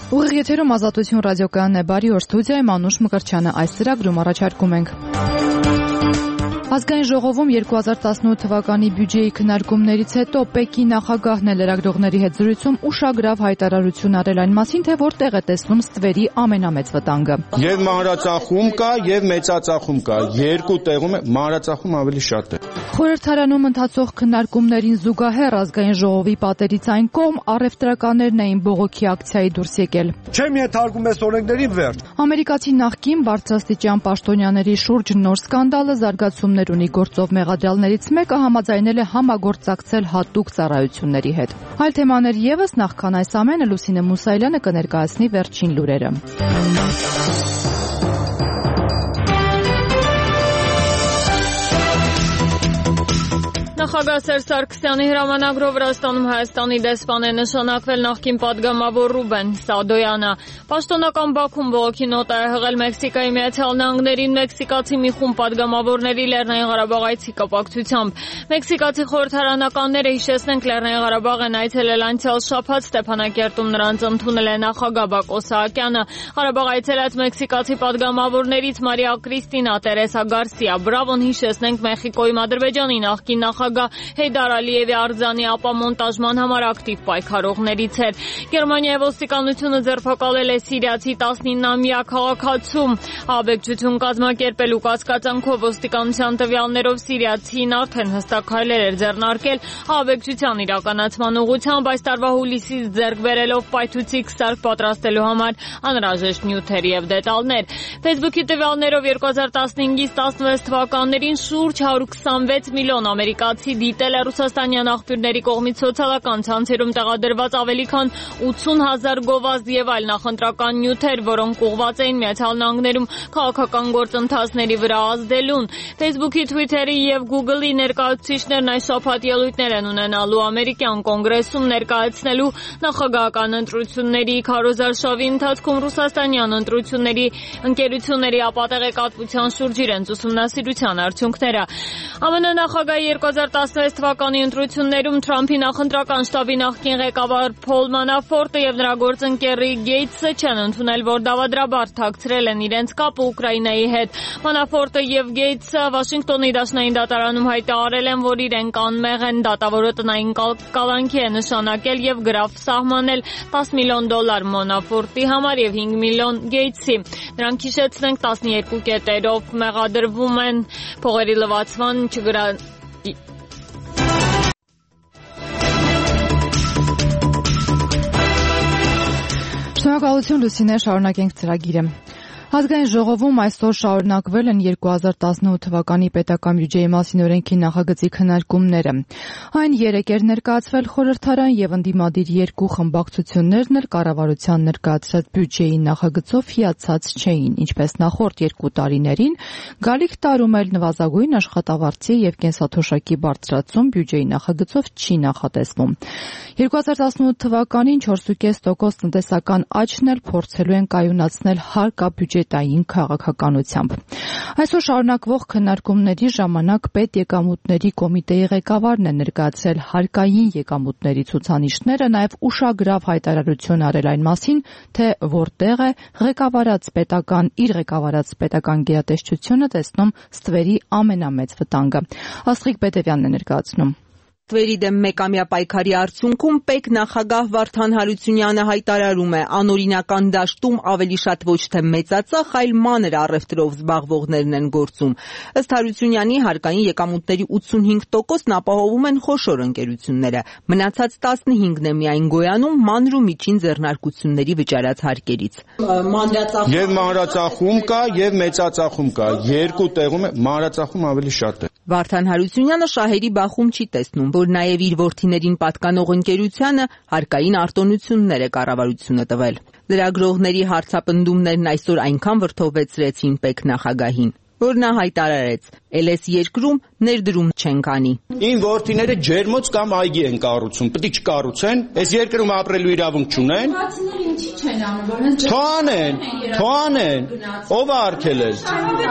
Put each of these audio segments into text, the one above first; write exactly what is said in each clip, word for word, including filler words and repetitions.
Ուղիղ եթերում Ազատություն ռադիոկայանն է, բարի օր, ստուդիայում Անուշ Մկրտչյանը, այս ծրագրում առաջարկում ենք. Ազգային ժողովում երկու հազար տասնութ թվականի բյուջեի քննարկումներից հետո ՊԵԿ-ի նախագահն է լրագրողների հետ զրույցում ուշագրավ հայտարարություն արել այն մասին, թե որտեղ է տեսնում ստվերի ամենամեծ վտանգը։ Եվ մանրածախում կա, եւ մեծածախում կա, երկու տեղում է, մանրածախում ավելի շատ է։ Խորհրդարանում ընթացող քննարկումներին զուգահեռ Ազգային ժողովի պատերից այն կողմ առևտրականներն էին բողոքի ակցիայի դուրս եկել։ Չեմ ենթարկում այս օրենքների վերջ։ Ամերիկացի նախկին բարձրաստիճան պաշտոնյաների շուրջ նոր սկանդալը զարգացումներ ունի գործով մեղադրյալներից մեկը համաձայնել է համագործակցել հատուկ ծառայությունների հետ։ Այլ թեմաներ ևս, նախքան այս ամենը Լուսինե Մուսայելյանը կներկայացնի վերջին լուրերը։ Նախագահ Սերժ Սարգսյանի հրամանագրով Վրաստանում Հայաստանի դեսպան է նշանակվել նախկին պատգամավոր Ռուբեն Սադոյանը։ Պաշտոնական Բաքվում բողոքի նոտ է հղել Մեքսիկայի Միացյալ Նահանգներին մեքսիկացի մի խումբ պատգամավորների Լեռնային Ղարաբաղ այցի կապակցությամբ։ Մեքսիկացի խորհրդարանականները, հիշեցնենք, Լեռնային Ղարաբաղ են այցելել անցյալ շաբաթ, Ստեփանակերտում նրանց ընդունել է նախագահ Բակո Սահակյանը։ Ղարաբաղ այցելած մեքսիկացի պատգամավորներից Մարիա Կրիստինա Տերեսա Գարսիա Բրավոն, հիշեցնենք, Մեխիկոյում Ադրբեջանի նախկին նախագահ Հեյդար Ալիևի արձանի ապամոնտաժման համար ակտիվ պայքարողներից էր։ Գերմանիայի ոստիկանությունը ձերբակալել է սիրիացի տասնինամյա քաղաքացու։ Ահաբեկչություն կազմակերպելու կասկածանքով ոստիկանության տվյալներով սիրիացին արդեն հստակ քայլեր էր ձեռնարկել ահաբեկչության իրականացման ուղղությամբ, այս տարվա հուլիսից ձեռք բերելով պայթուցիկ սարք պատրաստելու համար անհրաժեշտ նյութեր եւ դետալներ։ Facebook-ի տվյալներով երկու հազար տասնհինգից տասնվեց թվականներին շուրջ հարյուր քսանվեց միլիոն ամերիկացի դիտել է ռուսաստանյան աղբյուրների կողմից սոցիալական ցանցերում տեղադրված ավելի քան ութսուն հազար գովազդ եւ այլ նախընտրական նյութեր, որոնք ուղղված էին Միացյալ Նահանգներում քաղաքական գործընթացների վրա ազդելուն։ Facebook-ի, Twitter-ի եւ Google-ի ներկայացուցիչներն այս շաբաթ ելույթներ են ունենալու ամերիկյան կոնգրեսում ներկայացնելու նախագահական ընտրությունների քարոզարշավի ընթացքում ռուսաստանյան ընտրությունների ընկերությունների ապատեղեկատվության շուրջ իրենց ուսումնասիրության արդյունքները։ ԱՄՆ նախագահի երկու հազար տասնվեց թվականի ընտրություններում Թրամփի նախընտրական շտաբի նախկին ղեկավար Փոլ Մանաֆորտը եւ նրա գործընկեր Ռիք Գեյթսը չեն ընդունել, որ դավադրաբար թաքցրել են իրենց կապը Ուկրաինայի հետ։ Մանաֆորտը եւ Գեյթսը Վաշինգտոնի դաշնային դատարանում հայտարարել են, որ իրենք անմեղ են, դատավորը տնային կալանքի է նշանակել եւ գրաֆ սահմանել տասը միլիոն դոլար Մանաֆորտի համար եւ հինգ միլիոն Գեյթսի։ Նրանք, հիշեցնենք, տասնյոթ կետերով մեղադրվում են փողերի լվացման չգրա Շնորհակալություն Լուսինե, շարունակենք ծրագիրը։ Ազգային ժողովում այսօր շարունակվել են երկու հազար տասնութ թվականի պետական բյուջեի մասին օրենքի նախագծի քննարկումները։ Այն երեկ էր ներկայացվել խորհրդարան եւ ընդդիմադիր երկու խմբակցություններն էլ կառավարության ներկայացրած բյուջեի նախագծով հիացած չէին, ինչպես նախորդ երկու տարիներին, գալիք տարում էլ նվազագույն աշխատավարձի եւ կենսաթոշակի բարձրացում բյուջեի նախագծով չի նախատեսվում։ երկու հազար տասնութ թվականին չորս կόμμα պենս տոկոս տնտեսական աճն էլ փորձելու են կայունացնել հարկաբյուջետային քաղաքականությամբ։ Այսօր շարունակվող քննարկումների ժամանակ պետեկամուտների կոմիտեի ղեկավարն է ներկայացրել հարկային եկամուտների ցուցանիշները, նաև ուշագրավ հայտարարություն արել այն մասին, թե որտեղ է ղեկավարած պետական իր ղեկավարած պետական գերատեսչությունը տեսնում ստվերի ամենամեծ վտանգը։ Աստղիկ Պետևյանն է ներկայացնում։ Ստվերի դեմ մեկամյա պայքարի արդյունքում ՊԵԿ նախագահ Վարդան Հարությունյանը հայտարարում է, անօրինական դաշտում ավելի շատ ոչ թե մեծածախ, այլ մանր առևտրով զբաղվողներն են գործում։ Ըստ Հարությունյանի, հարկային եկամուտների ութսունհինգ տոկոսն ապահովում են խոշոր ընկերությունները, մնացած տասնհինգն է միայն գոյանում մանր ու միջին ձեռնարկությունների վճարած հարկերից։ Եվ մանրածախում կա, եւ մեծածախում կա, երկու տեղում է, մանրածախում ավելի շատ է։ Վարդան Հարությունյանը շահերի բախում չի տեսնում, որ նաև իր որդիներին պատկանող ընկերությանը հարկային արտոնություններ է կառավարությունը տվել։ Լրագրողների հարցապնդումներն այսօր այնքան վրդովվեցրեցին ՊԵԿ նախագահին, որ նա հայտարարեց. «Էլես երկրում ներդրում չեն կանի։ Ին որդիները ջերմոց կամ այգի են կառուցում, պետք է չկառուցեն, այս երկրում ապրելու իրավունք չունեն։ Թողանեն, թողանեն, ով է արգելել։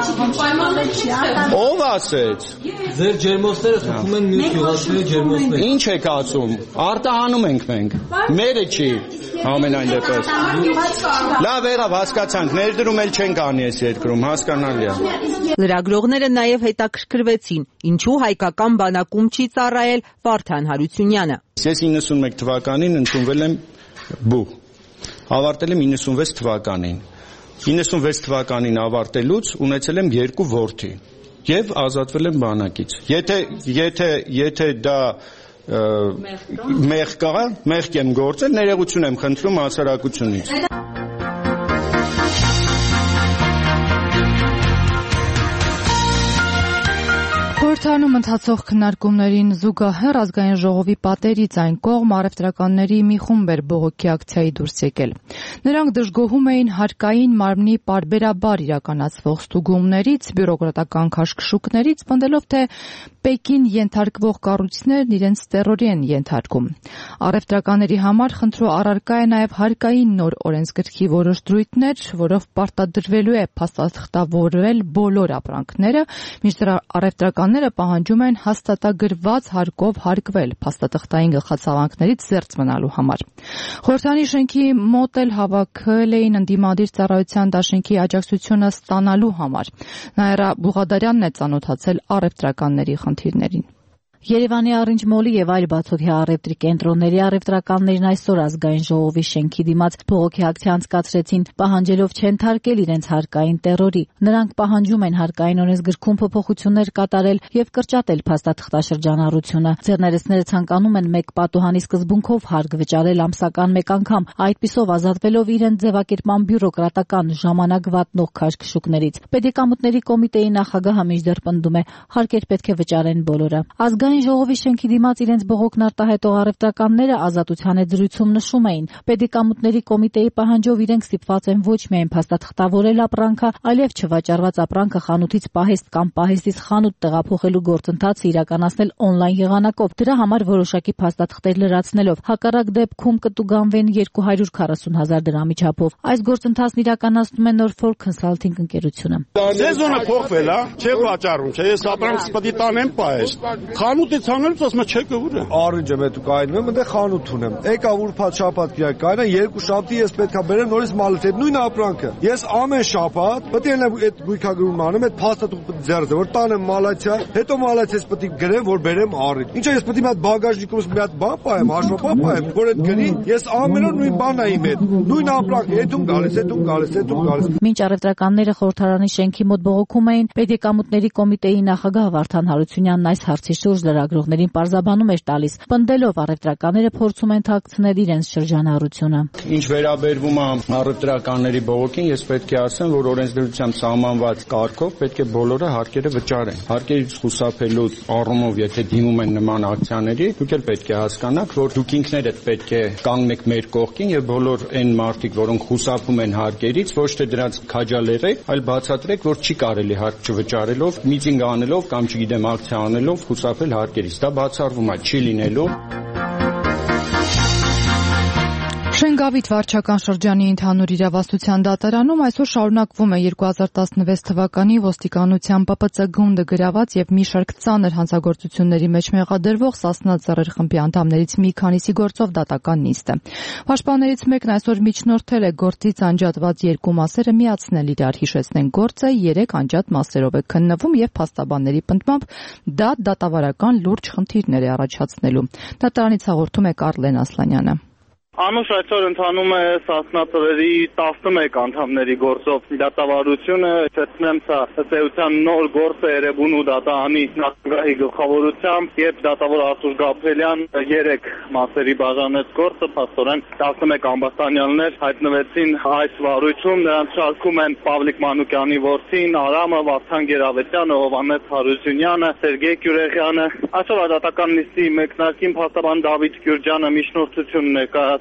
Ով ասեց։ Ձեր ջերմոցները խփում են մյուս գյուղացիների ջերմոցները։ Ինչ եք ասում։ Արտահանում ենք մենք։ Մերը չի ամենայն դեպս։ Լավ եղավ, հասկացանք, ներդրում էլ չեն կանի այս երկրում, հասկանալի է։ Լրագրողները նաև հետաքրքրվեցին, ինչու հայկական բանակում չի ծառայել Վարդան Հարությունյանը։ Ես իննսունմեկ թվականին ընդունվել եմ բուհ, ավարտել եմ իննսունվեց թվականին։ իննսունվեց թվականին ավարտելուց ունեցել եմ երկու որդի եւ ազատվել եմ բանակից։ Եթե եթե եթե դա մեղք կա, մեղք եմ գործել, ներողություն եմ խնդրում հասարակությունից։ Խորհրդարանում ընթացող քննարկումներին զուգահեռ ազգային ժողովի պատերից այն կողմ առևտրականների մի խումբ էր բողոքի ակցիայի դուրս եկել։ Նրանք դժգոհում էին հարկային մարմնի պարբերաբար իրականացվող ստուգումներից, բյուրոկրատական քաշքշուկներից, պնդելով, թե Պեկին ենթարկվող կառույցներն իրենց տերորի են ենթարկում։ Առևտրականների համար խնդրու առարկա է նաև հարկային նոր օրենսգրքի որոշ դրույթներ, որով պարտադրվելու է փաստաթղթավորվել բոլոր ապրանքները, մինչդեռ առևտրականները պահանջում են հաստատագրված հարկով հարկվել փաստաթղթային գլխացավանքներից զերծ մնալու համար։ Խորհրդանի շենքի մոտ էլ հավաքել էին ընդդիմադիր ծառայության դաշինքի աջակցությունը ստանալու համար։ Նաիրա Բուղադարյանն է ծանոթացել առևտրականների խնդիրներին։ Երևանի Առինջ մոլի եւ այլ բացօթյա առևտրի կենտրոնների առևտրականներն այսօր ազգային ժողովի շենքի դիմաց բողոքի ակցիա անցկացրեցին, պահանջելով չենթարկել իրենց հարկային տերորի։ Նրանք պահանջում են հարկային օրենսգրքում փոփոխություններ կատարել եւ կրճատել փաստաթղթաշրջանառությունը։ Ձեռներեցները ցանկանում են մեկ պատուհանի սկզբունքով հարկ վճարել ամսական մեկ անգամ, այդպիսով ազատվելով իրենց ձևակերպման բյուրոկրատական ժամանակ վատնող քաշքշուկներից։ Պետեկամուտների կոմիտեի նախագահը մինչդեռ պնդում է, հարկեր պետք է վճարեն բոլորը։ Ազգային ժողովի շենքի դիմաց իրենց բողոքն արտահայտող առևտրականները Ազատության եզրույցում նշում էին, Պետեկամուտների կոմիտեի պահանջով իրենք ստիպված են ոչ միայն փաստաթղթավորել ապրանքը, այլև չվաճառված ապրանքը խանութից պահեստ կամ պահեստից խանութ տեղափոխելու գործընթացը իրականացնել օնլայն եղանակով, դրա համար որոշակի փաստաթղթեր լրացնելով, հակառակ դեպքում կտուգանվեն երկու հարյուր քառասուն հազար դրամի չափով։ Այս գործընթացն իրականացնում է Norfolk Consulting ընկերությունը։ Սեզոնը փոխվել է, չէ վաճառում, չէ, ես ապրանքս պետք է տանեմ պահեստ։ Խանութից անելուց ասում եմ չեկը ուր է։ Առինջ եմ հետո կայնում եմ, այնտեղ խանութ ունեմ։ Եկա ուրբաթ շաբաթ կիրակ կայնա, երկու շաբթի ես պետքա բերեմ նորից մալը, նույն ապրանքը։ Ես ամեն շաբաթ պետք է այդ գույքագրումն անեմ, այդ փաստաթուղթը ձեռձ, որ տանեմ մալացիա, հետո մալացիաս պետք է գրեմ, որ բերեմ առինջ։ Ինչա ես պետք է մի հատ բագաժնիկումս մի հատ բան պահեմ, հաշվապահ պահեմ, որ այդ գնի, ես ամեն օր նույն բանն եմ իմ հետ։ Նույն ապրանքը, հետում գալիս, հետում գալիս, հետում գալիս։ Մինչ առևտրականները խորհրդարանի շենքի մոտ բողոքում էին, Պետեկամուտների կոմիտեի նախագահ Վարդան Հարությունյանն այս հարցի շուրջ լրագրողներին պարզաբանում էր տալիս, պնդելով առևտրականները փորձում են թաքցնել իրենց շրջանառությունը։ Ինչ վերաբերվում է առևտրականների բողոքին, ես պետք է ասեմ, որ օրենսդրությամբ սահմանված կարգով պետք է բոլորը հարկերը վճարեն։ Հարկերից խուսափելու առումով, եթե դիմում են նման ակցիաների, դուք էլ պետք է հասկանաք, որ դուք ինքներդ պետք է կանգնեք մեր կողքին եւ բոլոր այն մարդիկ, որոնք խուսափում են հարկերից, ոչ թե դրանց քաջալերեք, այլ բացատրեք, որ չի կարելի հարկ չվճարելով, միտինգ անելով կամ չգիտեմ ակցիա անելով խուսափել հարկերից։ Դա բացառվում է, չի լինելու։ Շենգավիթ վարչական շրջանի ընդհանուր իրավասության դատարանում այսօր շարունակվում է երկու հազար տասնվեց թվականի ոստիկանության Պ Պ Ծ գունդը գրաված եւ մի շարք ծանր հանցագործությունների մեջ մեղադրվող Սասնա Ծռեր խմբի անդամներից մի քանիսի գործով դատական նիստը։ Պաշտպաններից մեկն այսօր միջնորդել է գործից անջատված երկու մասերը միացնել իրար, հիշեցնեն գործը երեք անջատ մասերով է քննվում եւ փաստաբանների պնդմամբ դա դատավարական լուրջ խնդիրներ է առաջացնելու։ Դատարանից հաղորդում է Կարլեն Ասլանյանը։ Անուշ այսօր ընթանում է Սասնա Ծռերի տասնմեկ անդամների գործով դատավարությունը, ցեցնեմ սա ըստ նոր գործ է Երևանու դատարանի նախագահի գլխավորությամբ, երբ դատավոր Արտուր Գաբրելյան երեք մասերի բաժանեց գործը, փաստորեն տասնմեկ ամբաստանյաններ հայտնվեցին այս վարույթում, նրանց շարքում են Պավլիկ Մանուկյանի որդին, Արամը, Վարդան Գերավետյանը, Հովհաննես Հարությունյանը, Սերգեյ Կյուրեղյանը։ Այսօր դատական նիստի մեկնարկին փաստաբան Դավիթ Գյուրջյանը միջնորդություն ներկայացրեց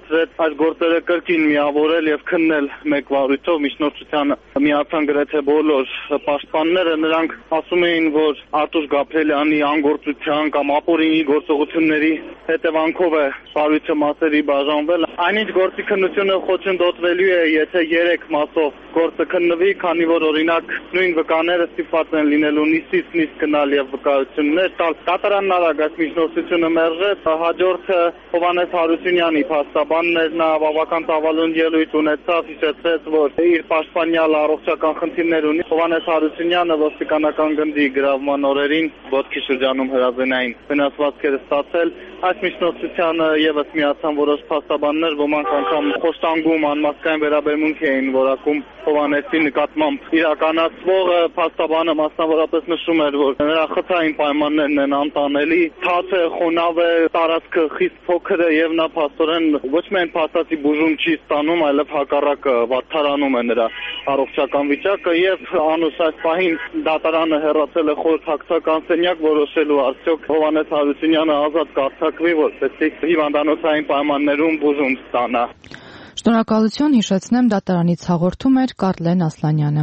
հասցրեց այս գործերը կրկին միավորել եւ քննել մեկ վարույթով միջնորդությանը միացան գրեթե բոլոր պաշտպանները նրանք ասում էին որ Արտուշ Գաբրելյանի անգործության կամ ապօրինի գործողությունների հետևանքով է վարույթը մասերի բաժանվել այնինչ գործի քննությունը խոչընդոտվելու է եթե երեք մասով գործը քննվի քանի որ օրինակ նույն վկաները ստիպված են լինելու նիստից նիստ գնալ եւ վկայություններ տալ կատարանն արագ այս միջնորդությունը մերժեց հաջորդը Հովհաննես Հարությունյանի փաստաբանն էր նա բավական ծավալուն ելույթ ունեցավ հիշեցրեց որ իր պաշտպանյալ առողջական խնդիրներ ունի Հովհաննես Հարությունյանը ոստիկանական գնդի գրավման օրերին ոտքի շրջանում հրազենային վնասվածքեր ստացել այս միջնորդությանը եւս միացան որոշ փաստաբաններ ոմանք անգամ խոստանգում անմասկային վերաբերմունք էին որակում Հովհաննեսի նկատմամբ իրականացվողը փաստաբանը մասնավորապես նշում էր որ նրա խթային պայմաններն են անտանելի թաց է խոնավ է տարածքը խիստ փոքր է եւ նա փաստորեն ոչ միայն փաստացի բուժում չի ստանում այլև հակառակը վատթարանում է նրա առողջական վիճակը եւ անուս այս պահին դատարանը հեռացել է խորհրդակցական սենյակ որոշելու արդյոք Հովհաննես Հարությունյանը ազատ կարձակվի որպեսզի հիվանդանոցային պայմաններում բուժում ստանա Շնորհակալություն հիշեցնեմ դատարանից հաղորդում էր Կարլեն Ասլանյանը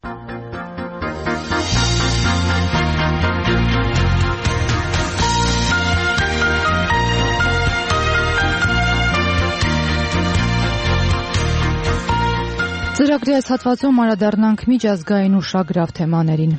Ծրագրի այս հատվածում անդրադառնանք միջազգային ուշագրավ թեմաներին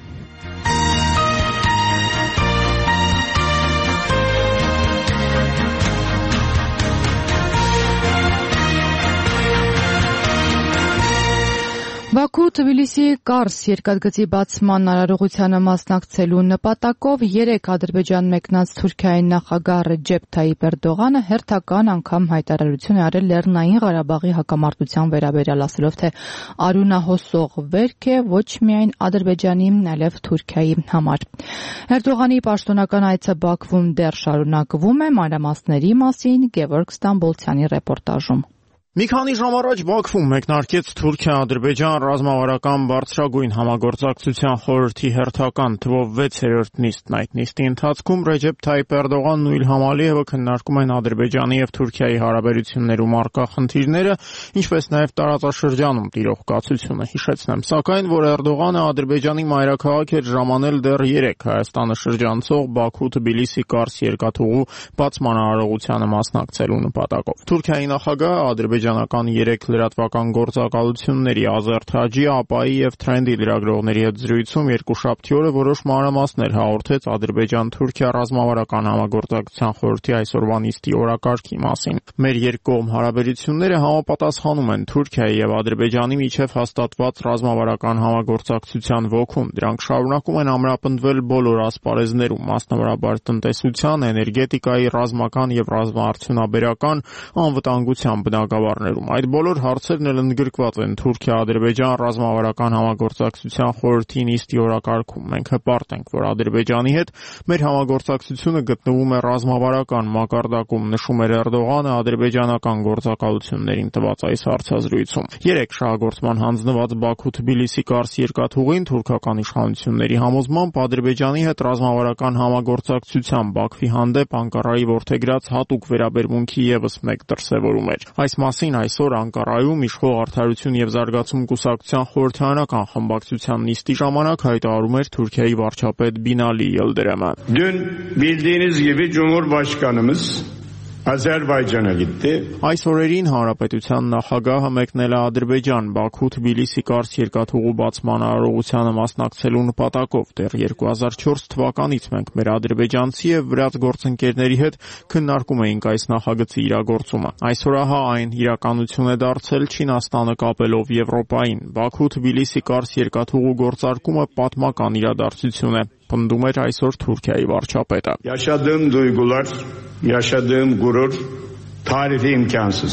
Բաքու-Թբիլիսի Կարս երկաթգծի բացման արարողությանը մասնակցելու նպատակով երեք Ադրբեջան մեկնած Թուրքիայի նախագահ Ռեջեփ Թայիպ Էրդողանը հերթական անգամ հայտարարություն է արել Լեռնային Ղարաբաղի հակամարտության վերաբերյալ ասելով թե արյունահոսող վերք է ոչ միայն Ադրբեջանի, այլև Թուրքիայի համար։ Էրդողանի պաշտոնական այցը Բաքվում դեռ շարունակվում է մանրամասների մասին Գևորգ Ստամբոլցյանի ռեպորտաժում։ Մի քանի ժամ առաջ Բաքվում մեկնարկեց Թուրքիա-Ադրբեջան ռազմավարական բարձրագույն համագործակցության խորհրդի հերթական թվով վեցերորդ նիստն։ Այդ նիստի ընթացքում Ռեջեփ Թայիպ Էրդողանն ու Իլհամ Ալիևը քննարկում են Ադրբեջանի եւ Թուրքիայի հարաբերություններում առկա խնդիրները, ինչպես նաեւ տարածաշրջանում տիրող կացությունը։ Հիշեցնեմ, սակայն, որ Էրդողանը Ադրբեջանի մայրաքաղաք էր ժամանել դեռ երեք Հայաստանը շրջանցող Բաքու-Թբիլիսի Կարս երկաթուղու բացման արարողությանը մասնակցելու նպատակով։ Թուրքիայի նախագահը ադրբեջանական երեք լրատվական գործակալությունների Ազերտ Հաջի, ԱՊԱ-ի եւ Թրենդի լրագրողների հետ զրույցում երկուշաբթի օրը որոշ մանրամասներ հաղորդեց Ադրբեջան-Թուրքիա ռազմավարական համագործակցության խորհրդի այսօրվա նիստի օրակարգի մասին։ Մեր երկկողմ հարաբերությունները համապատասխանում են Թուրքիայի եւ Ադրբեջանի միջև հաստատված ռազմավարական համագործակցության ոգուն։ Դրանք շարունակում են ամրապնդվել բոլոր ասպարեզներում, մասնավորաբար տնտեսության, էներգետիկայի, ռազմական եւ ռազմաարդյունաբերական, անվտանգության բնագավառներում։ Այդ բոլոր հարցերն էլ ընդգրկված են Թուրքիա-Ադրբեջան ռազմավարական համագործակցության խորհրդի նիստի օրակարգում։ Մենք հպարտ ենք, որ Ադրբեջանի հետ մեր համագործակցությունը գտնվում է ռազմավարական մակարդակում, նշում էր Էրդողանը ադրբեջանական գործակալություններին տված այս հարցազրույցում։ Երեք շահագործման հանձնված Բաքու-Թբիլիսի Կարս երկաթուղին թուրքական իշխանությունների համոզմամբ Ադրբեջանի հետ ռազմավարական համագործակցության Բաքվի հանդեպ Անկարայի որդեգրած հատուկ վերաբերմունքի ևս մեկ դրսևորում էր։ Այս մասին այսօր Անկարայում իշխող Արդարություն եւ զարգացում կուսակցության խորհրդարանական խմբակցության նիստի ժամանակ հայտարարում էր Թուրքիայի վարչապետ Բինալի Yıldırımը։ Dün bildiğiniz gibi Cumhurbaşkanımız Azərbaycana gitti. Այս օրերին հանրապետության նախագահը մեկնել է Ադրբեջան, Բաքու-Թբիլիսի Կարս երկաթուղու բացման արարողությանը մասնակցելու նպատակով։ Դեռ երկու հազար չորս թվականից մենք մեր ադրբեջանցի եւ վրաց գործընկերների հետ քննարկում էինք այս նախագծի իրագործումը։ Այսօր ահա այն իրականություն է դարձել Չինաստանը կապելով Եվրոպային։ Բաքու-Թբիլիսի Կարս երկաթուղու գործարկումը պատմական իրադարձություն է, պնդում էր այսօր Թուրքիայի վարչապետը։ Yaşadığım duygular, yaşadığım gurur tarifi imkansız.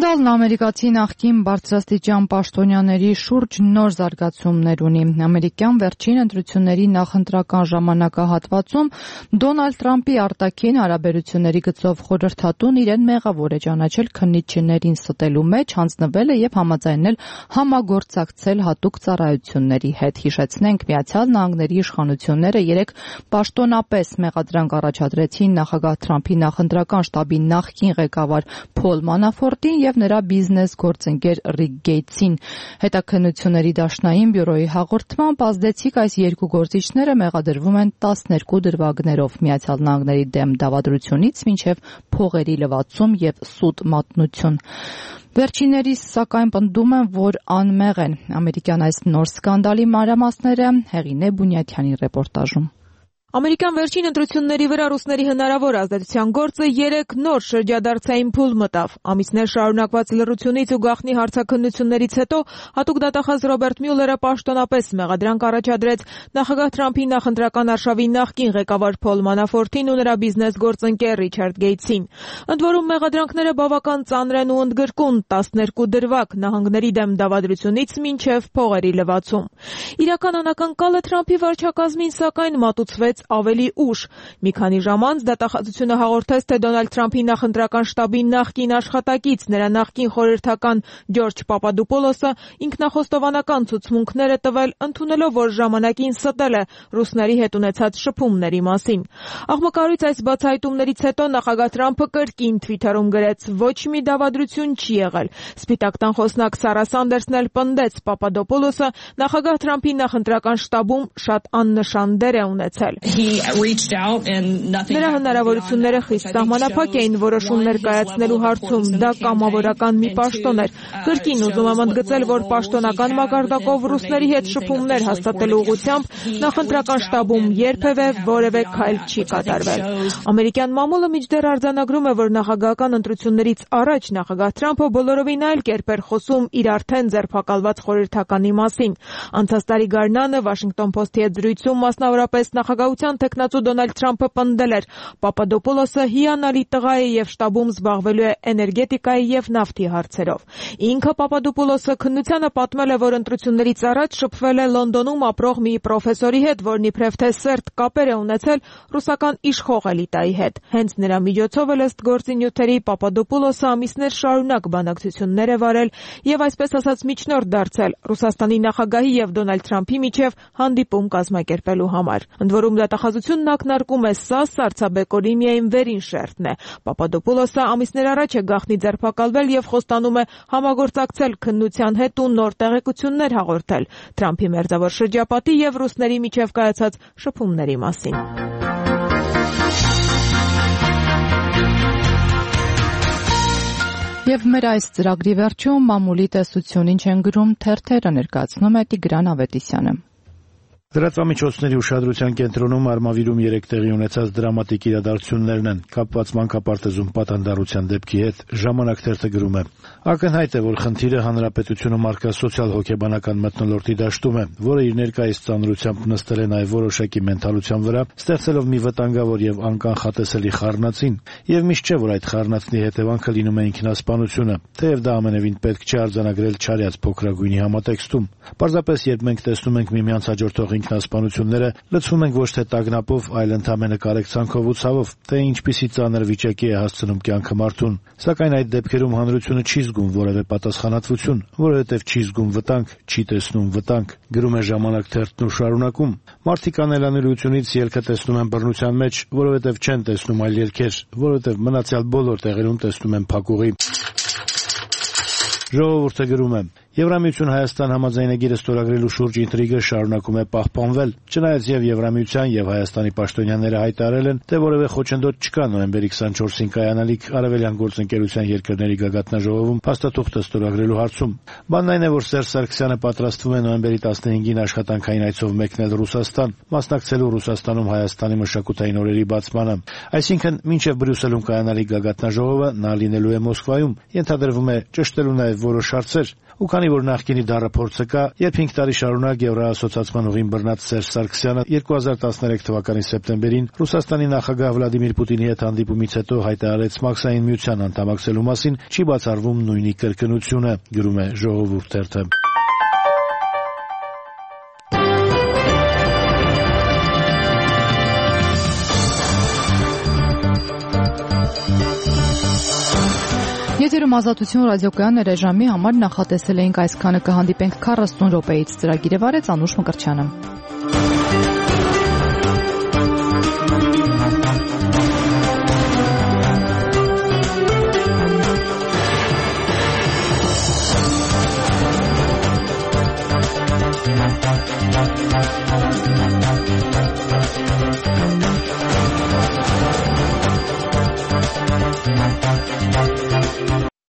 Միացյալն ամերիկացի նախկին բարձրաստիճան պաշտոնյաների շուրջ նոր զարգացումներ ունի։ Ամերիկյան վերջին ընտրությունների նախընտրական ժամանակահատվածում Դոնալդ Թրամփի արտաքին հարաբերությունների գծով խորհրդատուն իրեն մեղավոր է ճանաչել քննիչներին ստելու մեջ, հանձնվել է եւ համաձայնել համագործակցել հատուկ ծառայությունների հետ։ Հիշեցնենք, Միացյալ Նահանգների իշխանությունները երեկ պաշտոնապես մեղադրանք առաջադրեցին նախագահ Թրամփի նախընտրական շտաբի նախկին ղեկավար Փոլ Մանաֆորտին եւ նրա բիզնես գործընկեր Ռիկ Գեյթսին։ Հետաքննությունների դաշնային բյուրոյի հաղորդմամբ ազդեցիկ այս երկու գործիչները մեղադրվում են տասներկու դրվագներով Միացյալ Նահանգների դեմ դավադրությունից մինչև փողերի լվացում եւ սուտ մատնություն։ Վերջիններիս սակայն պնդում են, որ անմեղ են։ Ամերիկյան այս նոր սկանդալի մանրամասները Հեղինե Բունյաթյանի ռեպորտաժում։ Ամերիկյան վերջին ընտրությունների վրա ռուսների հնարավոր ազդեցության գործը երեք նոր շրջադարձային փուլ մտավ։ Ամիսներ շարունակված լռությունից ու գաղտնի հարցաքննություններից հետո հատուկ դատախազ Ռոբերտ Մյուլլերը պաշտոնապես մեղադրանք առաջադրեց նախագահ Թրամփի նախընտրական արշավի նախկին ղեկավար Փոլ Մանաֆորտին ու նրա բիզնես գործընկեր Ռիչարդ Գեյթսին։ Ընդ որում մեղադրանքները բավական ծանր են ու ընդգրկուն տասներկու դրվագ նահանգների դեմ դավադրությունից մինչև փողերի լվացում։ Իրական անակնկալը Թրամփի վարչակազմին սակայն մատուցվեց ավելի ուշ։ Մի քանի ժամ անց դատախազությունը հաղորդեց, թե Դոնալդ Թրամփի նախընտրական շտաբի նախկին աշխատակից, նրա նախկին խորհրդական Ջորջ Պապադոպոլոսը ինքնախոստովանական ցուցմունքներ է տվել, ընդունելով, որ ժամանակին ստել է ռուսների հետ ունեցած շփումների մասին։ Աղմկարույց այս բացահայտումներից հետո նախագահ Թրամփը կրկին Twitter-ում գրեց. «Ոչ մի դավադրություն չի եղել»։ Սպիտակ տան խոսնակ Սարա Սանդերսն էլ պնդեց, Պապադոպոլոսը նախագահ Թրամփի նախընտրական շտաբում շատ աննշան դեր է ունեցել։ Նրա հնարավորությունները խիստ սահմանափակ էին որոշում ներկայացնելու հարցում, դա կամավորական մի պաշտոն էր։ Կրկին ուզում եմ ընդգծել, որ պաշտոնական մակարդակով ռուսների հետ շփումներ հաստատելու ուղղությամբ նախընտրական շտաբում երբևէ որևէ քայլ չի կատարվել։ Ամերիկյան մամուլը մինչդեռ արձանագրում է, որ նախագահական ընտրություններից առաջ նախագահ Թրամփը բոլորովին այլ կերպ էր խոսում իր արդեն ձերբակալված խորհրդականի մասին։ Անցած տարի գարնանը Washington Post-ի հետ զրույցում մասնավորապես նախագահության թեկնածու Դոնալդ Թրամփը պնդել էր. Պապադոպոլոսը հիանալի տղա է եւ շտաբում զբաղվելու է էներգետիկայի եւ նավթի հարցերով։ Ինքը Պապադոպոլոսը քննությանը պատմել է, որ ընտրություններից առաջ շփվել է Լոնդոնում ապրող մի պրոֆեսորի հետ, որն իբրև թե սերտ կապեր է ունեցել ռուսական իշխող էլիտայի հետ։ Հենց նրա միջոցով էլ ըստ գործի նյութերի Պապադոպոլոսը ամիսներ շարունակ բանակցություններ է վարել եւ այսպես ասած միջնորդ դարձել Ռուսաստանի նախագահի եւ Դոնալդ Թրամփի միջև հանդիպում կազմակերպելու համար։ Ընդ որում դատախազությունն ակնարկում է, սա սառցաբեկորի միայն վերին շերտն է։ Պապադոպոլոսը ամիսներ առաջ է գաղտնի ձերբակալվել եւ խոստանում է համագործակցել քննության հետ ու նոր տեղեկություններ հաղորդել Թրամփի մերձավոր շրջապատի եւ ռուսների միջև կայացած շփումների մասին։ Եվ մեր այս ծրագրի վերջում մամուլի տեսություն ինչ են գրում թերթերը ներկայացնում է Տիգրան Ավետիսյանը։ Լրատվամիջոցների ուշադրության կենտրոնում Արմավիրում երեկ տեղի ունեցած դրամատիկ իրադարձություններն են, կապված մանկապարտեզում պատանդառության դեպքի հետ Ժամանակ թերթը գրում է. Ակնհայտ է, որ խնդիրը հանրապետությունում առկա սոցիալ-հոգեբանական մթնոլորտի դաշտում է, որը իր ներկայիս ծանրությամբ նստել է նաև որոշակի մենթալության վրա, ստեղծելով մի վտանգավոր եւ անկանխատեսելի խառնածին, եւ միշտ չէ, որ այդ խառնածնի հետևանքը լինում է ինքնասպանությունը, թեև դա ամենևին պետք չէ արձանագրել չարյաց փոքրագույնի համատեքստում։ Պարզապես, երբ մենք տեսնում ենք միմյանց հաջորդող ինքնասպանությունները, լցվում ենք ոչ թե տագնապով, այլ ընդհանրապես կարեկցանքով ու ցավով, թե ինչպիսի ծանր վիճակի է հասցնում կյանքը մարդուն։ Սակայն այդ դեպքերում հանրությունը չի զգում որևէ պատասխանատվություն, որովհետև չի զգում վտանգ, չի տեսնում վտանգ։ Գրում է Ժամանակ թերթն ու շարունակում. Մարդիկ անելանելիությունից ելքը տեսնում են բռնության մեջ, որովհետև չեն տեսնում այլ ելքեր, որովհետև մնացյալ բոլոր տեղերում տեսնում են փակուղի։ Ժողովուրդը գրում է. Եվրամիություն Հայաստան համաձայնագիրը ստորագրելու շուրջ ինտրիգը շարունակում է պահպանվել, չնայած եւ Եվրամիության եւ Հայաստանի պաշտոնյաները հայտարարել են, թե որևէ խոչընդոտ չկա նոյեմբերի քսանչորսին կայանալիք Արևելյան գործընկերության երկրների գագաթնաժողովում փաստաթուղթը ստորագրելու հարցում։ Բանն այն է, որ Սերժ Սարգսյանը պատրաստվում է նոյեմբերի տասնհինգին աշխատանքային այցով մեկնել Ռուսաստան, մասնակցելու Ռուսաստանում Հայաստանի մշակութային օրերի բացմանը։ Այսինքն, մինչև Բրյուսելում կայանալիք գագաթնաժողովը նա լինելու է Մոսկվայում, ենթադրվում է ճշտելու նաեւ որոշ հարցեր, ու քանի Քանի որ նախկինի դառը փորձը կա, երբ հինգ տարի շարունակ Եվրոասոցիացման ուղին բռնած Սերժ Սարգսյանը երկու հազար տասներեք թվականի սեպտեմբերին Ռուսաստանի նախագահ Վլադիմիր Պուտինի հետ հանդիպումից հետո հայտարարեց Մաքսային միության անդամակցելու մասին, չի բացառվում նույնի կրկնությունը, գրում է Ժողովուրդ թերթը։ Եթերում Ազատություն ռադիոկայան ռեժիմի համար նախատեսել էինք այսքանը, կհանդիպենք քառասուն րոպեից։ Ծրագիրը վարեց Անուշ Մկրտչյանը։